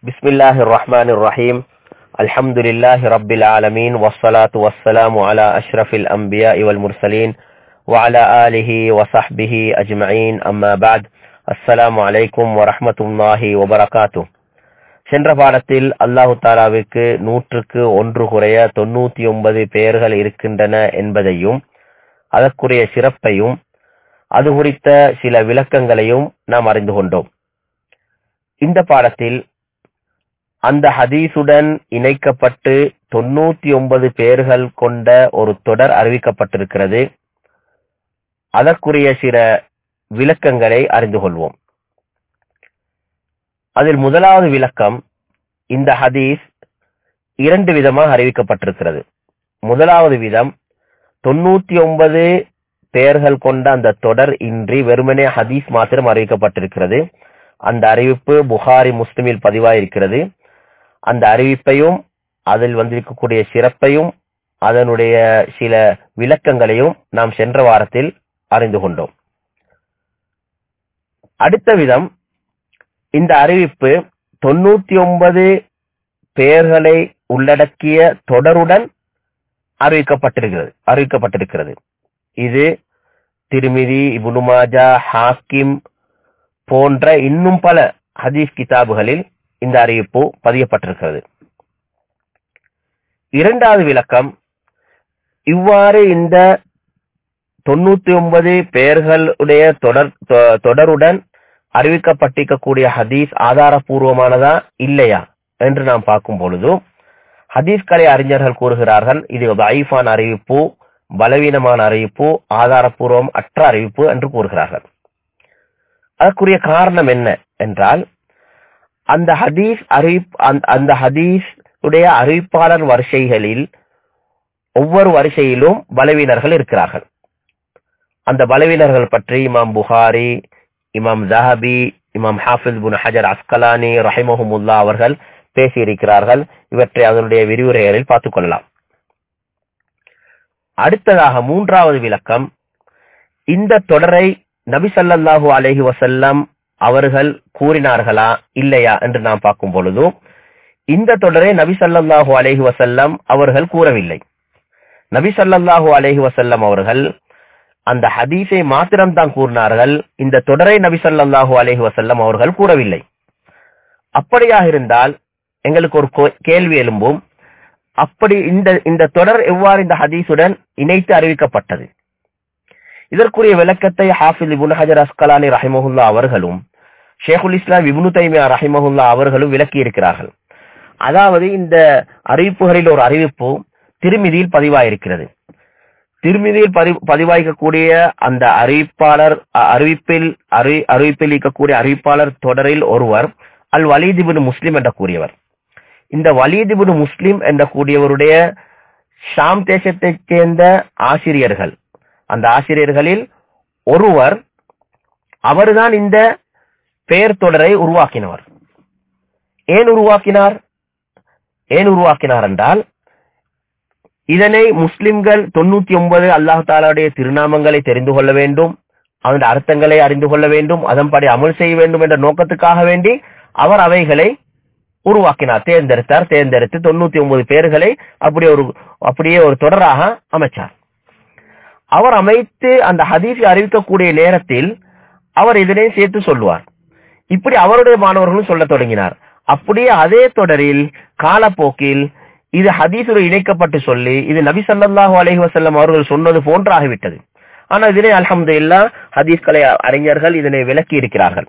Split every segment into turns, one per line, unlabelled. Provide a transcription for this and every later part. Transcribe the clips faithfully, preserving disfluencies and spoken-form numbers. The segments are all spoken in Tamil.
بسم الله الرحمن الرحيم الحمد لله رب العالمين والصلاة والسلام على أشرف الأنبياء والمرسلين وعلى آله وصحبه أجمعين أما بعد السلام عليكم ورحمة الله وبركاته. சென்ற பாடத்தில் அல்லாஹு தாலாவுக்கு நூற்றுக்கு ஒன்று குறைய தொண்ணூத்தி ஒன்பது பெயர்கள் இருக்கின்றன என்பதையும் அதற்குரிய சிறப்பையும் அது குறித்த சில விளக்கங்களையும் நாம் அறிந்து கொண்டோம். இந்த பாடத்தில் அந்த ஹதீஸுடன் இணைக்கப்பட்டு தொண்ணூத்தி ஒன்பது பெயர்கள் கொண்ட ஒரு தொடர் அறிவிக்கப்பட்டிருக்கிறது. அதற்குரிய சில விளக்கங்களை அறிந்து கொள்வோம். அதில் முதலாவது விளக்கம், இந்த ஹதீஸ் இரண்டு விதமாக அறிவிக்கப்பட்டிருக்கிறது. முதலாவது விதம், தொண்ணூத்தி ஒன்பது பெயர்கள் கொண்ட அந்த தொடர் இன்றி வெறுமனே ஹதீஸ் மாத்திரம் அறிவிக்கப்பட்டிருக்கிறது. அந்த அறிவிப்பு புகாரி முஸ்லிமில் பதிவாயிருக்கிறது. அந்த அறிவிப்பையும் அதில் வந்திருக்கக்கூடிய சிறப்பையும் அதனுடைய சில விளக்கங்களையும் நாம் சென்ற வாரத்தில் அறிந்து கொண்டோம். அடுத்த விதம், இந்த அறிவிப்பு தொண்ணூத்தி ஒன்பது பெயர்களை உள்ளடக்கிய தொடருடன் அறிவிக்கப்பட்டிருக்கிறது அறிவிக்கப்பட்டிருக்கிறது இது திர்மிதி, இப்னு மாஜா, ஹாக்கிம் போன்ற இன்னும் பல ஹதீஸ் கிதாபுகளில் இந்த அறிவிப்பு பதியப்பட்டிருக்கிறது. இரண்டாவது விளக்கம், இவ்வாறு இந்த தொண்ணூத்தி ஒன்பது பெயர்களுடைய தொடர் தொடருடன் அறிவிக்கப்பட்டிருக்கக்கூடிய ஹதீஸ் ஆதாரபூர்வமானதா இல்லையா என்று நாம் பார்க்கும் பொழுது, ஹதீஸ் கலை அறிஞர்கள் கூறுகிறார்கள், இது தஈஃபான அறிவிப்பு, பலவீனமான அறிவிப்பு, ஆதாரபூர்வம் அற்ற அறிவிப்பு என்று கூறுகிறார்கள். அதற்குரிய காரணம் என்ன என்றால், அந்த ஹதீஸ் அறிவிப் அந்த ஹதீஸ் உடைய அறிவிப்பாளர் வரிசைகளில் ஒவ்வொரு வரிசையிலும் பலவீனர்கள் இருக்கிறார்கள். அந்த பலவீனர்கள் பற்றி இமாம் புகாரி, இமாம் ஸஹபி, இமாம் ஹாஃபிஸ் இப்னு ஹஜர் அஸ்கலானி ரஹிமஹுமுல்லா அவர்கள் பேசியிருக்கிறார்கள். இவற்றை அதனுடைய விரிவுரைகளில் பார்த்துக் கொள்ளலாம். அடுத்ததாக மூன்றாவது விளக்கம், இந்த தொடரை நபி ஸல்லல்லாஹு அலைஹி வஸல்லம் அவர்கள் கூறினார்களா இல்லையா என்று நாம் பார்க்கும் பொழுது, இந்த தொடரை நபி ஸல்லல்லாஹு அலைஹி வஸல்லம் அவர்கள் கூறவில்லை. நபி ஸல்லல்லாஹு அலைஹி வஸல்லம் அவர்கள் அந்த ஹதீஸை மாத்திரம் தான் கூறினார்கள். இந்த தொடரை நபி ஸல்லல்லாஹு அலைஹி வஸல்லம் அவர்கள் கூறவில்லை. அப்படியாக இருந்தால் எங்களுக்கு ஒரு கேள்வி எழும்பும், அப்படி இந்த இந்த தொடர் எவ்வாறு இந்த ஹதீஸுடன் இணைத்து அறிவிக்கப்பட்டது? இதற்குரிய விளக்கத்தை ஹாஃபிஸ் இப்னு ஹஜர் அஸ்கலானி ரஹிமஹுல்லா அவர்களும் ஷேகுல் இஸ்லாம் இப்னு தைமியா ரஹிமஹுல்லா அவர்களும் விளக்கி இருக்கிறார்கள். அதாவது, இந்த அறிவிப்புகளில் ஒரு அறிவிப்பு திர்மிதியில் பதிவாயிருக்கிறது. திர்மிதியில் பதிவாய்க்கக்கூடிய அந்த அறிவிப்பாளர் அறிவிப்பில் அறி அறிவிப்பில் இருக்கக்கூடிய அறிவிப்பாளர் தொடரில் ஒருவர் அல் வலீத் இப்னு முஸ்லிம் என்ற கூறியவர். இந்த வலீத் இப்னு முஸ்லிம் என்ற கூடியவருடைய ஷாம் தேசத்தைச் சேர்ந்த ஆசிரியர்கள், அந்த ஆசிரியர்களில் ஒருவர், அவர்தான் இந்த பெயர் தொடரை உருவாக்கினவர். ஏன் உருவாக்கினார் ஏன் உருவாக்கினார் என்றால், இதனை முஸ்லிம்கள் தொண்ணூத்தி ஒன்பது அல்லாஹ் தாலாவுடைய திருநாமங்களை தெரிந்து கொள்ள வேண்டும், அதன் அர்த்தங்களை அறிந்து கொள்ள வேண்டும், அதன்படி அமல் செய்ய வேண்டும் என்ற நோக்கத்துக்காக வேண்டி அவர் அவைகளை உருவாக்கினார், தேர்ந்தெடுத்தார். தேர்ந்தெடுத்து தொண்ணூத்தி ஒன்பது பேர்களை அப்படி ஒரு அப்படியே ஒரு தொடராக அமைச்சார். அவர் அமைத்து அந்த ஹதீஸை அறிவிக்கக்கூடிய நேரத்தில் அவர் இதனை சேர்த்து சொல்லுவார். இப்படி அவருடைய மாணவர்களும் சொல்ல தொடங்கினார். அப்படியே அதே தொடரில் காலப்போக்கில் இது ஹதீஸுடன் இணைக்கப்பட்டு சொல்லி இது நபி ஸல்லல்லாஹு அலைஹி வஸல்லம் அவர்கள் சொன்னது போன்றாகிவிட்டது. ஆனால் இதனை அல்ஹம்துலில்லாஹ் ஹதீஸ் கலை அறிஞர்கள் இதனை விளக்கி இருக்கிறார்கள்.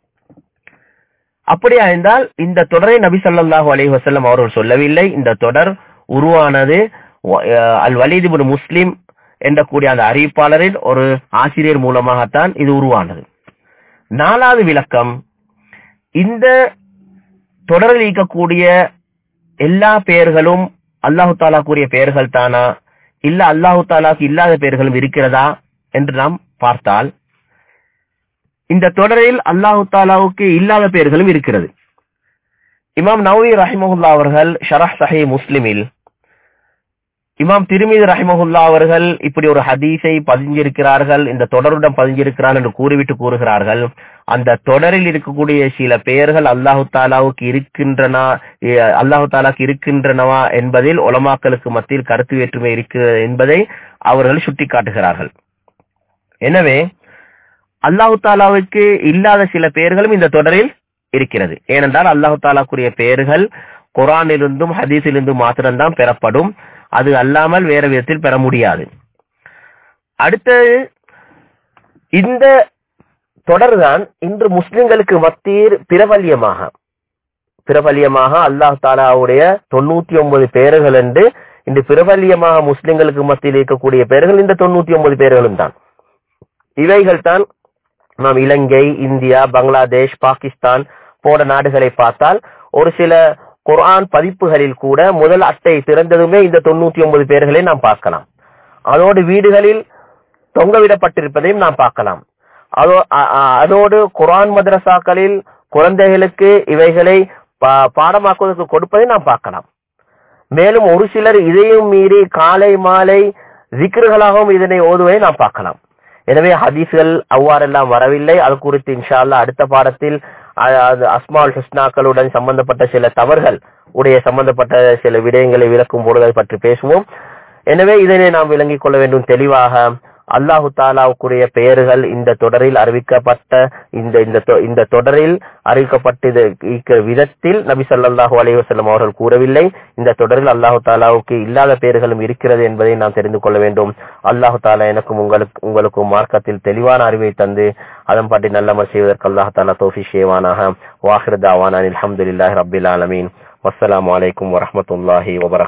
அப்படியா இருந்தால் இந்த தொடரை நபி ஸல்லல்லாஹு அலைஹி வஸல்லம் அவர்கள் சொல்லவில்லை. இந்த தொடர் உருவானது அல் வலீத் இப்னு முஸ்லிம் என்ற கூடிய அந்த அறிவிப்பாளரின் ஒரு ஆசிரியர் மூலமாகத்தான் இது உருவானது. நாலாவது விளக்கம், இந்த தொடரில் இருக்கக்கூடிய எல்லா பெயர்களும் அல்லாஹு தாலா கூறிய பெயர்கள் தானா, இல்ல அல்லாஹு தாலாக்கு இல்லாத பெயர்களும் இருக்கிறதா என்று நாம் பார்த்தால், இந்த தொடரில் அல்லாஹு தாலாவுக்கு இல்லாத பெயர்களும் இருக்கிறது. இமாம் நவவி ரஹிமஹுல்லா அவர்கள் ஷரஹ் ஸஹீஹ் முஸ்லிமில் இமாம் திர்மிதி ரஹிமஹுல்லா அவர்கள் இப்படி ஒரு ஹதீஸை பதிஞ்சிருக்கிறார்கள், இந்த தொடருடன் பதிஞ்சிருக்கிறார் என்று கூறிவிட்டு கூறுகிறார்கள், அந்த தொடரில் இருக்கக்கூடிய சில பெயர்கள் அல்லாஹு தாலாவுக்கு இருக்கின்றன அல்லாஹு தாலாக்கு இருக்கின்றனவா என்பதில் உலமாக்களுக்கு மத்தியில் கருத்து வேற்றுமை இருக்கிறது என்பதை அவர்கள் சுட்டி காட்டுகிறார்கள். எனவே அல்லாஹு தாலாவுக்கு இல்லாத சில பெயர்களும் இந்த தொடரில் இருக்கிறது. ஏனென்றால் அல்லாஹு தாலாக்குரிய பெயர்கள் குர்ஆனிலிருந்தும் ஹதீஸிலிருந்தும் மாத்திரம்தான் பெறப்படும், அது அல்லாமல் வேற விதத்தில் பெற முடியாது. அடுத்தது, இந்த தொடர்தான் இன்று முஸ்லிம்களுக்கு மத்தியில் பிரபல்யமாக பிரபல்யமாக அல்லாஹ் தாலாவுடைய தொண்ணூத்தி ஒன்பது பெயர்கள் என்று இன்று பிரபல்யமாக முஸ்லிம்களுக்கு மத்தியில் இருக்கக்கூடிய பெயர்கள் இந்த தொண்ணூத்தி ஒன்பது பெயர்களும் தான். இவைகள் தான் நாம் இலங்கை, இந்தியா, பங்களாதேஷ், பாகிஸ்தான் போன்ற நாடுகளை பார்த்தால் ஒரு சில குர்ஆன் பதிப்புகளில் கூட முதல் அட்டை திறந்ததுமே இந்த தொண்ணூத்தி ஒன்பது பேர்களை நாம் பார்க்கலாம். அதோடு வீடுகளில் தொங்கவிடப்பட்டிருப்பதையும் நாம் பார்க்கலாம். அதோ அதோடு குர்ஆன் மதரசாக்களில் குழந்தைகளுக்கு இவைகளை பாடமாக்குவதற்கு கொடுப்பதை நாம் பார்க்கலாம். மேலும் ஒரு சிலர் இதையும் மீறி காலை மாலை ஜிக்ருகளாகவும் இதனை ஓதுவதை நாம் பார்க்கலாம். எனவே ஹதீஸ்கள் அவ்வாறெல்லாம் வரவில்லை. அது குறித்து இன்ஷா அல்லாஹ் அடுத்த பாடத்தில் அஸ்மால் ஹுஸ்னாக்களுடன் சம்பந்தப்பட்ட சில தவறுகள் உடைய சம்பந்தப்பட்ட சில விடயங்களை விளக்கும் பொழுது அதை பற்றி பேசுவோம். எனவே இதனை நாம் விளங்கிக் கொள்ள வேண்டும் தெளிவாக. அல்லாஹு தாலாவுக்குரிய பெயர்கள் இந்த தொடரில் அறிவிக்கப்பட்ட இந்த இந்த தொடரில் அறிவிக்கப்பட்ட விதத்தில் நபி ஸல்லல்லாஹு அலைஹி வஸல்லம் அவர்கள் கூறவில்லை. இந்த தொடரில் அல்லாஹு தாலாவுக்கு இல்லாத பெயர்களும் இருக்கிறது என்பதை நாம் தெரிந்து கொள்ள வேண்டும். அல்லாஹு தாலா எனக்கும் உங்களுக்கு உங்களுக்கும் மார்க்கத்தில் தெளிவான அறிவை தந்து அதன் பற்றி நல்லமல் செய்வதற்கு அல்லாஹு தாலா தௌஃபீக் செய்வானாக. வாஹிர் தாவானா அல்ஹம்துலில்லாஹி ரப்பில் ஆலமீன். வஸ்ஸலாமு அலைக்கும் வரஹ்மத்துல்லாஹி வபரகாத்துஹு.